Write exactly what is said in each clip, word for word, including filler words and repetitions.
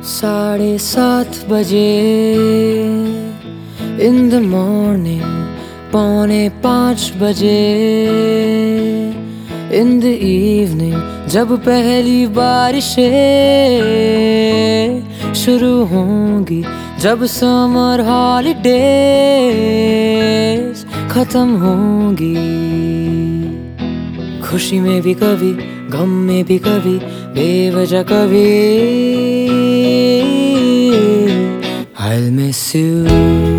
साढ़े सात बजे इन द मॉर्निंग, पौने पाँच बजे इन द इवनिंग, जब पहली बारिशें शुरू होंगी, जब समर हॉलीडेज खत्म होंगी। खुशी में भी कभी, गम में भी कभी, बेवजह कभी I'll miss you.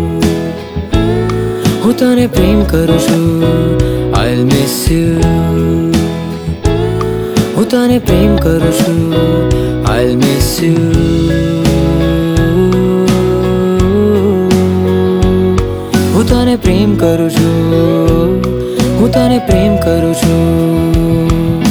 હું તને પ્રેમ કરું છું, I'll miss you. હું તને પ્રેમ કરું છું, I'll miss you. હું તને પ્રેમ કરું છું, હું તને પ્રેમ કરું છું.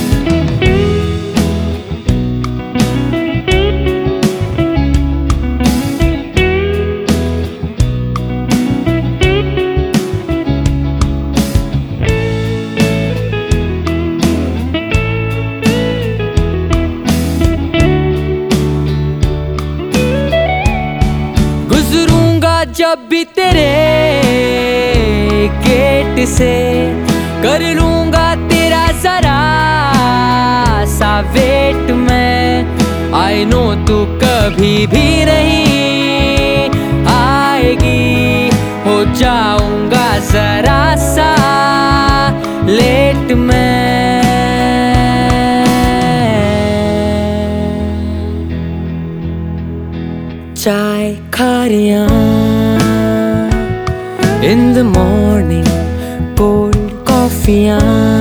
जब भी तेरे गेट से कर लूंगा तेरा जरा सा वेट मैं, आई नो तू कभी भी नहीं आएगी, हो जाऊंगा जरा सा लेट मैं. चाय खा रिया in the morning, cold coffee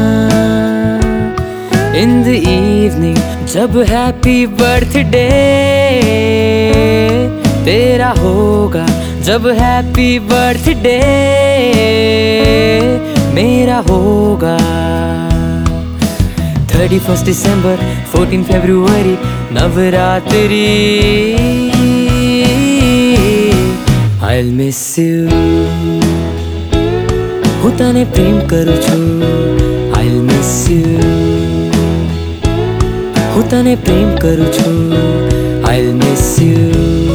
in the evening, जब happy birthday तेरा होगा, जब happy birthday मेरा होगा. Thirty first December, fourteen February, Navratri I'll miss you. હું તને પ્રેમ કરું છું, I'll miss you. હું તને પ્રેમ કરું છું, I'll miss you.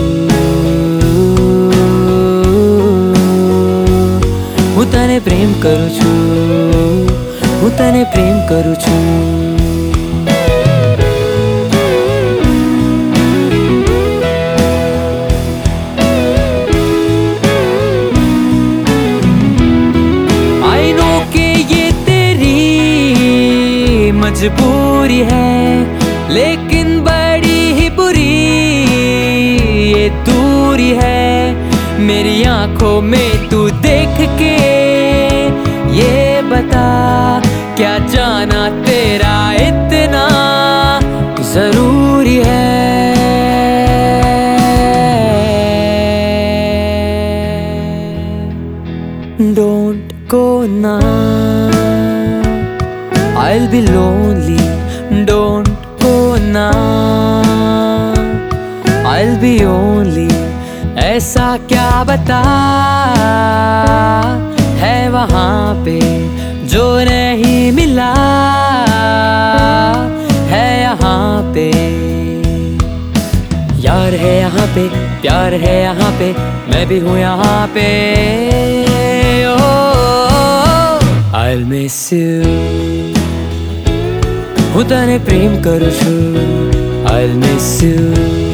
હું તને પ્રેમ કરું છું, હું તને પ્રેમ કરું છું. मजबूरी है लेकिन बड़ी ही बुरी ये दूरी है, मेरी आंखों में तू देख के ये बता, क्या जाना तेरा इतना जरूरी है. Don't go now, I'll be lonely. Don't go now, I'll be only. ऐसा क्या बता है वहाँ पे जो नहीं मिला है यहाँ पे. यार है यहाँ पे, प्यार है यहाँ पे, मैं भी हूँ यहाँ पे. oh, I'll miss you. હું તને પ્રેમ કરું છું, I'll miss you.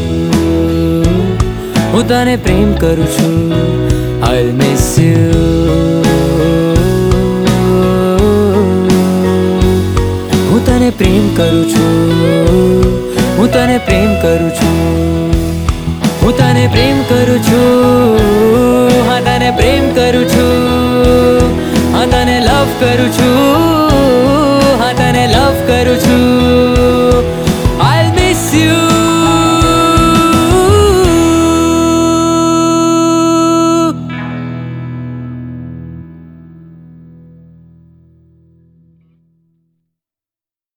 હું તને પ્રેમ કરું છું, I'll miss you. હું તને પ્રેમ કરું છું, હું તને પ્રેમ કરું છું. હું તને પ્રેમ કરું છું, હા તને પ્રેમ કરું છું, હા તને લવ કરું છું, હા તને લવ કરું છું.